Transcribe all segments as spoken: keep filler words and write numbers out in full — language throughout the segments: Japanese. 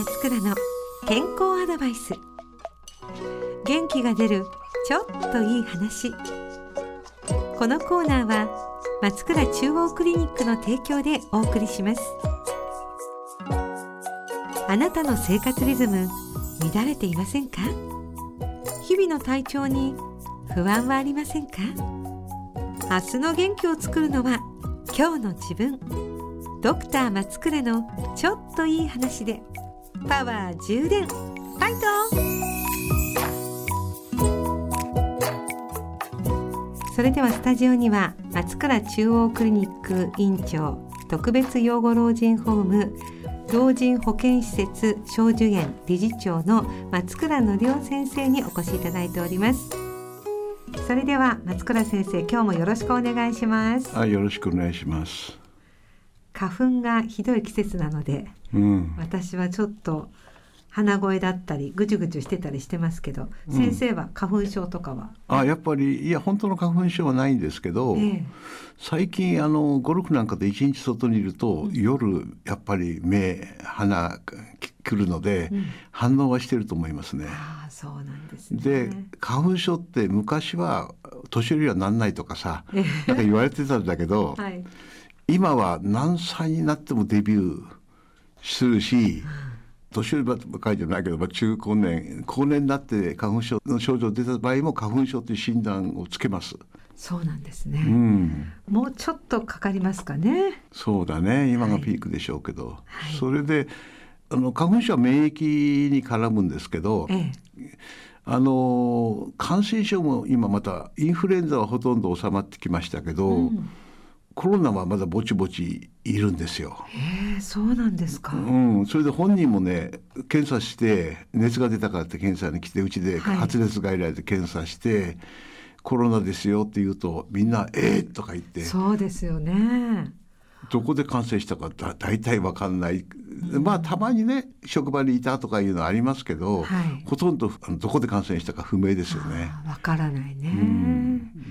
松倉の健康アドバイス。元気が出るちょっといい話。このコーナーは松倉中央クリニックの提供でお送りします。あなたの生活リズム乱れていませんか？日々の体調に不安はありませんか？明日の元気を作るのは今日の自分。ドクター松倉のちょっといい話でパワー充電。ファイト。それではスタジオには松倉中央クリニック院長、特別養護老人ホーム老人保健施設小寿園理事長の松倉則夫先生にお越しいただいております。それでは松倉先生、今日もよろしくお願いします。 はい、よろしくお願いします。 花粉がひどい季節なので、うん、私はちょっと鼻声だったりぐちゅぐちゅしてたりしてますけど、うん、先生は花粉症とかは？ あ、やっぱりいや本当の花粉症はないんですけど、ええ、最近あのゴルフなんかで一日外にいると、うん、夜やっぱり目鼻来るので、うん、反応はしてると思いますね。 あ、そうなんですね。 で花粉症って昔は年寄りはなんないとかさ、ええ、なんか言われてたんだけど、はい、今は何歳になってもデビューするし、年寄りばかりじゃないけど、中高年高年になって花粉症の症状出た場合も花粉症という診断をつけます。 そうなんですね、うん、もうちょっとかかりますかね。 そうだね、今がピークでしょうけど、はい、それであの花粉症は免疫に絡むんですけど、ええ、あの感染症も今またインフルエンザはほとんど収まってきましたけど、うん、コロナはまだぼちぼちいるんですよ。 へえ、そうなんですか。 うん、それで本人もね、検査して熱が出たからって検査に来て、うちで発熱外来で検査して、はい、コロナですよって言うとみんなえーとか言って。 そうですよね。 どこで感染したかだ大体わかんない、うん、まあたまにね職場にいたとかいうのはありますけど、はい、ほとんどどこで感染したか不明ですよね。 わからないね、うん、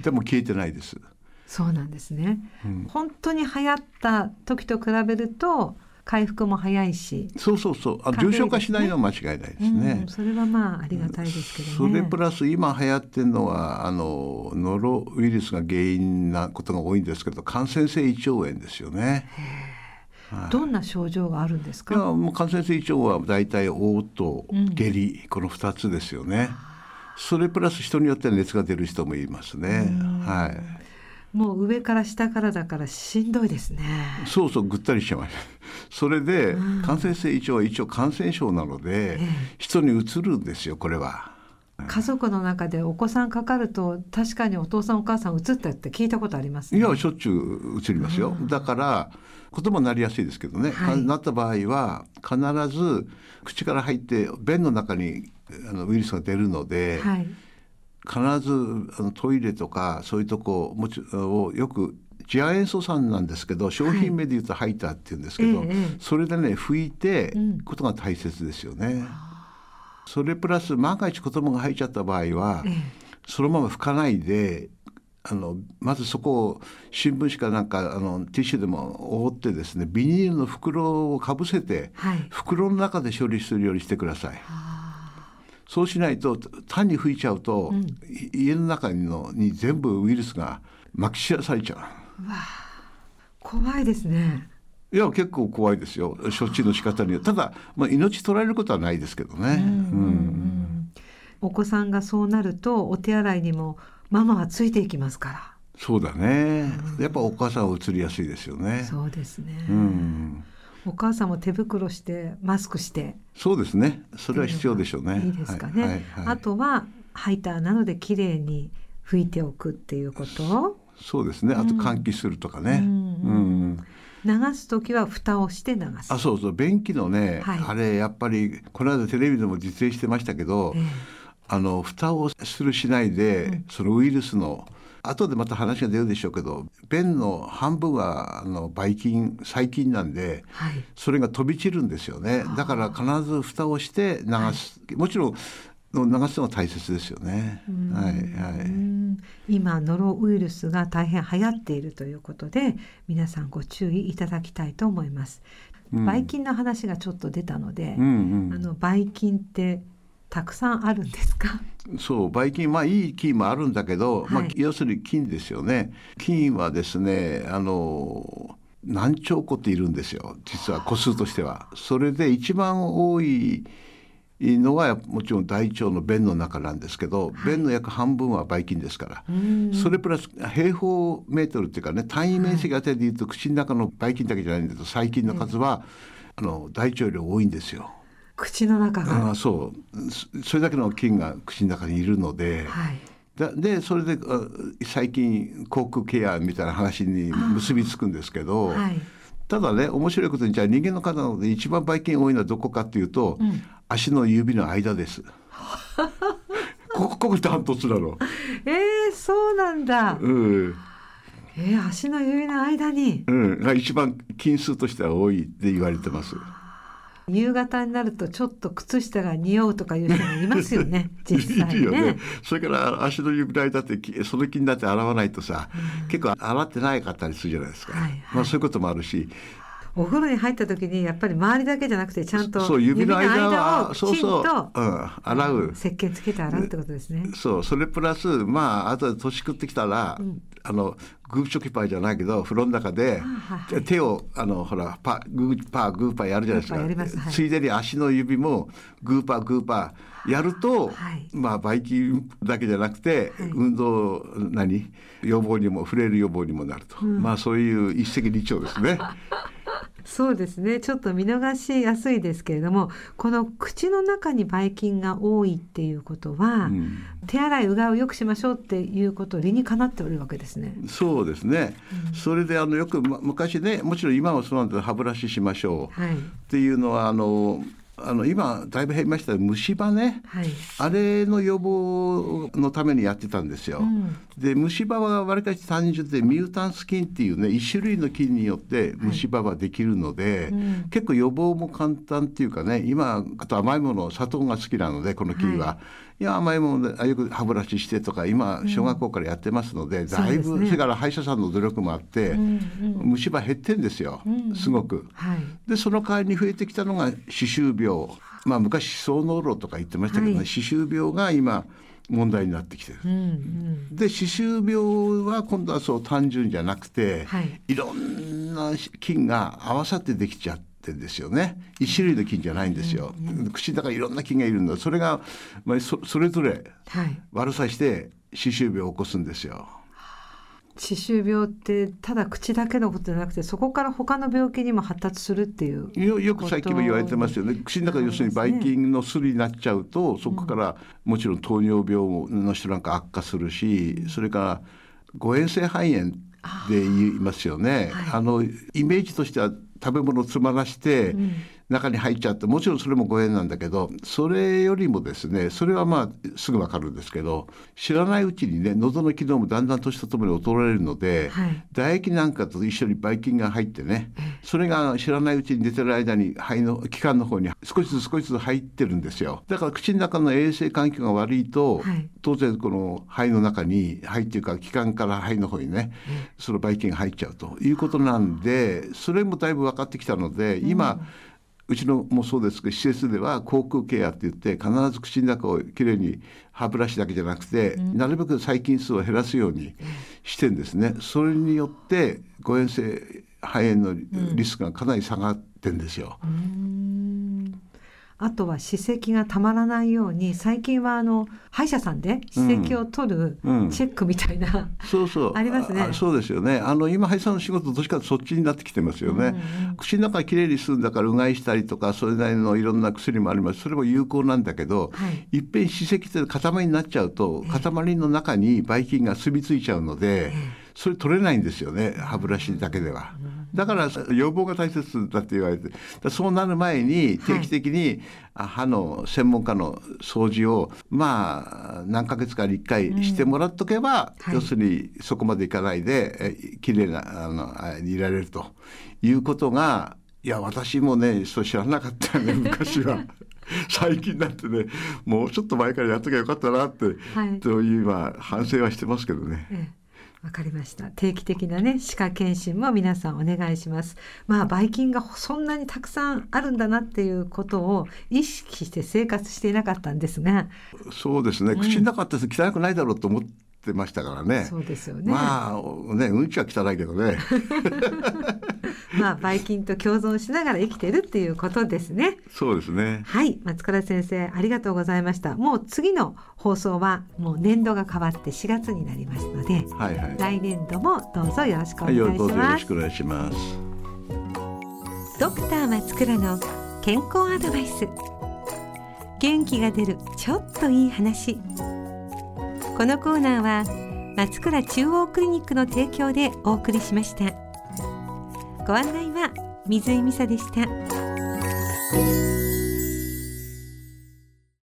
でも消えてないです。 そうなんですね、うん、本当に流行った時と比べると回復も早いし、 そうそうそう、あ、重症化しないのは間違いないですね、 うん、それはまあありがたいですけどね。 それプラス今流行ってるのはあのノロウイルスが原因なことが多いんですけど、感染性胃腸炎ですよね。 へ、はい、どんな症状があるんですか？ いや、もう感染性胃腸はだいたい嘔吐、下痢、うん、このふたつですよね。それプラス人によっては熱が出る人もいますね、はい。 もう上から下からだからしんどいですね。 そうそう、ぐったりしちゃいます。それで、うん、感染性胃腸は一応感染症なので、ええ、人にうつるんですよ、これは。 家族の中でお子さんかかると確かにお父さんお母さんうつったって聞いたことありますね。 いや、しょっちゅううつりますよ、うん、だから子供になりやすいですけどね、はい、なった場合は必ず口から入って便の中にあのウイルスが出るので、はい、必ずあのトイレとかそういうとこもちをよく次亜塩素酸なんですけど、商品名で言うとハイターって言うんですけど、はい、それでね拭いてことが大切ですよね、うん、それプラス万が一子供が入っちゃった場合は、ええ、そのまま拭かないであのまずそこを新聞紙かなんかあのティッシュでも覆ってですね、ビニールの袋をかぶせて、はい、袋の中で処理するようにしてください。そうしないと単に拭いちゃうと、うん、家の中のに全部ウイルスがまき散らされちゃう。 うわ、怖いですね。 いや、結構怖いですよ、処置の仕方には。ただ、まあ、命取られることはないですけどね、うんうんうん、 お子さんがそうなるとお手洗いにもママはついていきますから。 そうだね、うん、やっぱお母さんは移りやすいですよね。 そうですね、うん、お母さんも手袋してマスクして。 そうですね、それは必要でしょうね。 いいですかね、はいはいはい、あとはハイターなのできれいに拭いておくっていうこと。 そうですね、あと換気するとかね、うんうんうん、流すときは蓋をして流す。 あ、そうそう、便器のね、はい、あれやっぱりこの間テレビでも実演してましたけど、えー、あの蓋をするしないで、うん、そのウイルスの後でまた話が出るでしょうけど、便の半分はあのばい菌細菌なんで、はい、それが飛び散るんですよね。だから必ず蓋をして流す、はい、もちろん流すのが大切ですよね、はいはい、 今ノロウイルスが大変流行っているということで皆さんご注意いただきたいと思います。 うん、ばい菌の話がちょっと出たので、 うんうん、 あのばい菌ってたくさんあるんですか？ そう、ばい菌、まあいい菌もあるんだけど、はい、まあ、要するに菌ですよね。菌はですね、あの何兆個っているんですよ、実は個数としては。それで一番多いのはもちろん大腸の便の中なんですけど、はい、便の約半分はばい菌ですから、それプラス平方メートルっていうかね、単位面積あたりでいうと、はい、口の中のばい菌だけじゃないんだけど、細菌の数は、うん、あの大腸より多いんですよ。 口の中が、 あ、そうそれだけの菌が口の中にいるので、はい、だでそれで最近口腔ケアみたいな話に結びつくんですけど、はい、ただね、面白いことに、じゃあ人間の体ので一番ばい菌多いのはどこかっていうと、うん、足の指の間ですここここダントツなの。 えー、そうなんだ、うんえー、足の指の間に、 うん、が一番菌数としては多いって言われてます。 夕方になるとちょっと靴下が匂うとかいう人もいますよね実際ね。いるよね。 それから足の指の間ってその気になって洗わないとさ、うん、結構洗ってないかったりするじゃないですか、はいはい、まあ、そういうこともあるし、 お風呂に入った時にやっぱり周りだけじゃなくてちゃんとそう指の間をきちんとそうそう、うん、洗う、 石鹸つけて洗うってことですね。 そうそれプラス、まあ後で年食ってきたら、うん、あのグーチョキパーじゃないけど風呂の中で、はい、手をあのほらパグーパーグーパーやるじゃないですか、はい、ついでに足の指もグーパーグーパーやると、はい、まあばい菌だけじゃなくて、はい、運動何予防にも触れる予防にもなると、うん、まあそういう一石二鳥ですねそうですね、ちょっと見逃しやすいですけれども、この口の中にばい菌が多いっていうことは、うん、手洗いうがいをよくしましょうっていうことを理にかなっておるわけですね。 そうですね、うん、それであのよく、ま、昔ね、もちろん今はそうなんだけど歯ブラシしましょう、はい、っていうのはあのあの今だいぶ減りました虫歯ね、はい、あれの予防のためにやってたんですよ、うん、で虫歯はわりかし単純でミュータンス菌っていうね一種類の菌によって虫歯はできるので、はい、うん、結構予防も簡単っていうかね、今あと甘いもの砂糖が好きなのでこの菌は、はい、いや甘いものでよく歯ブラシしてとか今小学校からやってますので、うん、だいぶ そ,、ね、それから歯医者さんの努力もあって、うんうん、虫歯減ってんですよ、うん、すごく、はい、でその代わりに増えてきたのが歯周病、まあ、昔歯槽膿漏とか言ってましたけどね、はい、歯周病が今問題になってきてる、うんうん、で歯周病は今度はそう単純じゃなくて、はい、いろんな菌が合わさってできちゃってんですよね。一種類の菌じゃないんですよ、うんうん、口の中にいろんな菌がいるんだ。それが、まあ、そ, それぞれ悪さして歯周病を起こすんですよ。 歯周病ってただ口だけのことじゃなくて、そこから他の病気にも発達するっていう よ, よく最近も言われてますよね。口の中要するにばい菌のすりになっちゃうと、そこからもちろん糖尿病の人なんか悪化するし、それから誤嚥性肺炎で言いますよね、はい、あのイメージとしては食べ物を詰まらして中に入っちゃって、もちろんそれも誤嚥なんだけど、それよりもですね、それはまあすぐ分かるんですけど、知らないうちにね喉の機能もだんだん年とともに衰えるので、はい、唾液なんかと一緒にばい菌が入ってね、それが知らないうちに寝てる間に肺の気管の方に少しずつ少しずつ入ってるんですよ。だから口の中の衛生環境が悪いと、はい、当然この肺の中に肺っていうか気管から肺の方にね、そのばい菌が入っちゃうということなんで、それもだいぶ分かってきたので、今、うんうちのもそうですけど、施設では口腔ケアって言って必ず口の中をきれいに歯ブラシだけじゃなくて、うん、なるべく細菌数を減らすようにしてんですね。それによって誤嚥性肺炎のリスクがかなり下がってんですよ、うん、 あとは歯石がたまらないように、最近はあの歯医者さんで歯石を取るチェックみたいな、うんうん、 そうそうありますね。 あそうですよね。あの今歯医者さんの仕事どっちかとそっちになってきてますよね、うんうん、口の中きれいにするんだからうがいしたりとかそれなりのいろんな薬もあります。それも有効なんだけど、はい、いっぺん歯石って塊になっちゃうと塊の中にばい菌が住み着いちゃうので、それ取れないんですよね、歯ブラシだけでは。だから予防が大切だって言われて、そうなる前に定期的に歯の専門家の掃除をまあ何ヶ月かにいっかいしてもらっとけば、うん、要するにそこまでいかないできれいなあのいられるということが、いや私もねそう知らなかったよね昔は最近だってね、もうちょっと前からやっときゃよかったなって、はい、という今反省はしてますけどね、ええ、 わかりました。定期的なね歯科検診も皆さんお願いします。まあばい菌がそんなにたくさんあるんだなっていうことを意識して生活していなかったんですが、 そうですね、うん、口の中って汚くないだろうと思ってましたからね。 そうですよね。 まあね、うんちは汚いけどねまあばい菌と共存しながら生きてるっていうことですね。 そうですね。 はい、松倉先生ありがとうございました。もう次の放送はもう年度が変わってしがつになりますので、はいはい、来年度もどうぞよろしくお願いします。はい、どうぞよろしくお願いします。ドクター松倉の健康アドバイス、元気が出るちょっといい話。このコーナーは松倉中央クリニックの提供でお送りしました。ご案内は水井美沙でした。